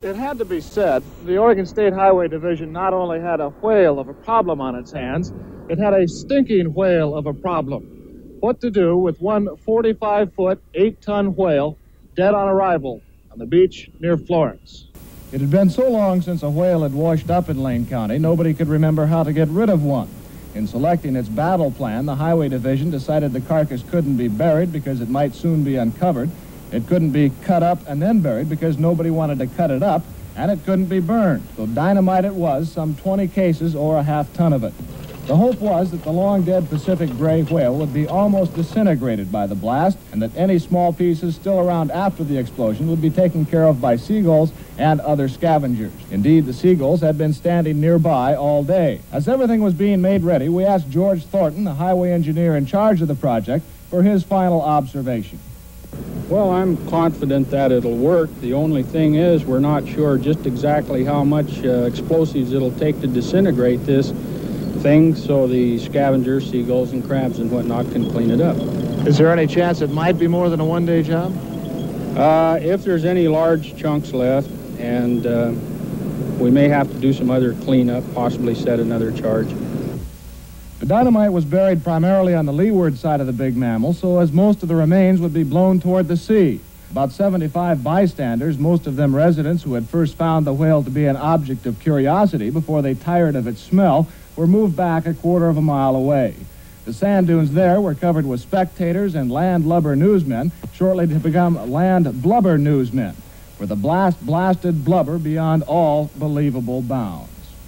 It had to be said, the Oregon State Highway Division not only had a whale of a problem on its hands, it had a stinking whale of a problem. What to do with one 45-foot, 8-ton whale dead on arrival on the beach near Florence. It had been so long since a whale had washed up in Lane County, nobody could remember how to get rid of one. In selecting its battle plan, the Highway Division decided the carcass couldn't be buried because it might soon be uncovered. It couldn't be cut up and then buried because nobody wanted to cut it up, and it couldn't be burned. So dynamite it was, some 20 cases or a half-ton of it. The hope was that the long-dead Pacific gray whale would be almost disintegrated by the blast, and that any small pieces still around after the explosion would be taken care of by seagulls and other scavengers. Indeed, the seagulls had been standing nearby all day. As everything was being made ready, we asked George Thornton, the highway engineer in charge of the project, for his final observation. Well, I'm confident that it'll work. The only thing is we're not sure just exactly how much explosives it'll take to disintegrate this thing, so the scavengers, seagulls and crabs and whatnot can clean it up. Is there any chance it might be more than a one-day job? If there's any large chunks left, and we may have to do some other cleanup, possibly set another charge. The dynamite was buried primarily on the leeward side of the big mammal, so as most of the remains would be blown toward the sea. About 75 bystanders, most of them residents who had first found the whale to be an object of curiosity before they tired of its smell, were moved back a quarter of a mile away. The sand dunes there were covered with spectators and land lubber newsmen, shortly to become land blubber newsmen, for the blast blasted blubber beyond all believable bounds.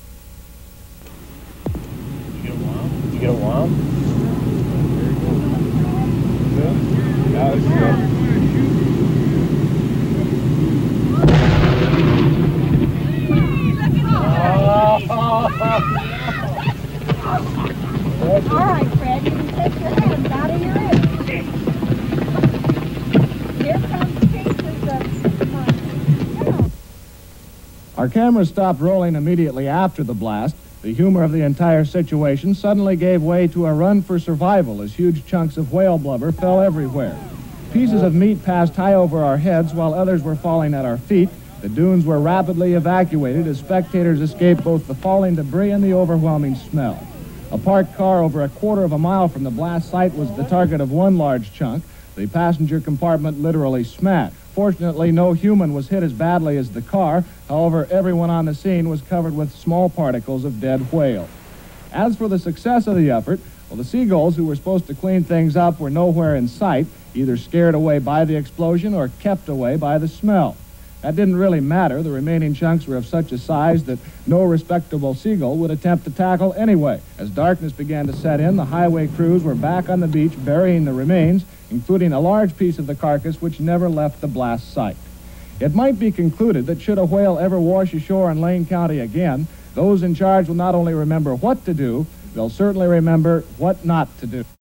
Did you get a wow? Good? Yeah, it's good. All right, Fred, you can take your hands out of your ears. Here comes pieces of... Our cameras stopped rolling immediately after the blast. The humor of the entire situation suddenly gave way to a run for survival as huge chunks of whale blubber fell everywhere. Pieces of meat passed high over our heads while others were falling at our feet. The dunes were rapidly evacuated as spectators escaped both the falling debris and the overwhelming smell. A parked car over a quarter of a mile from the blast site was the target of one large chunk. The passenger compartment literally smashed. Fortunately, no human was hit as badly as the car. However, everyone on the scene was covered with small particles of dead whale. As for the success of the effort, well, the seagulls who were supposed to clean things up were nowhere in sight, either scared away by the explosion or kept away by the smell. That didn't really matter. The remaining chunks were of such a size that no respectable seagull would attempt to tackle anyway. As darkness began to set in, the highway crews were back on the beach burying the remains, including a large piece of the carcass which never left the blast site. It might be concluded that should a whale ever wash ashore in Lane County again, those in charge will not only remember what to do, they'll certainly remember what not to do.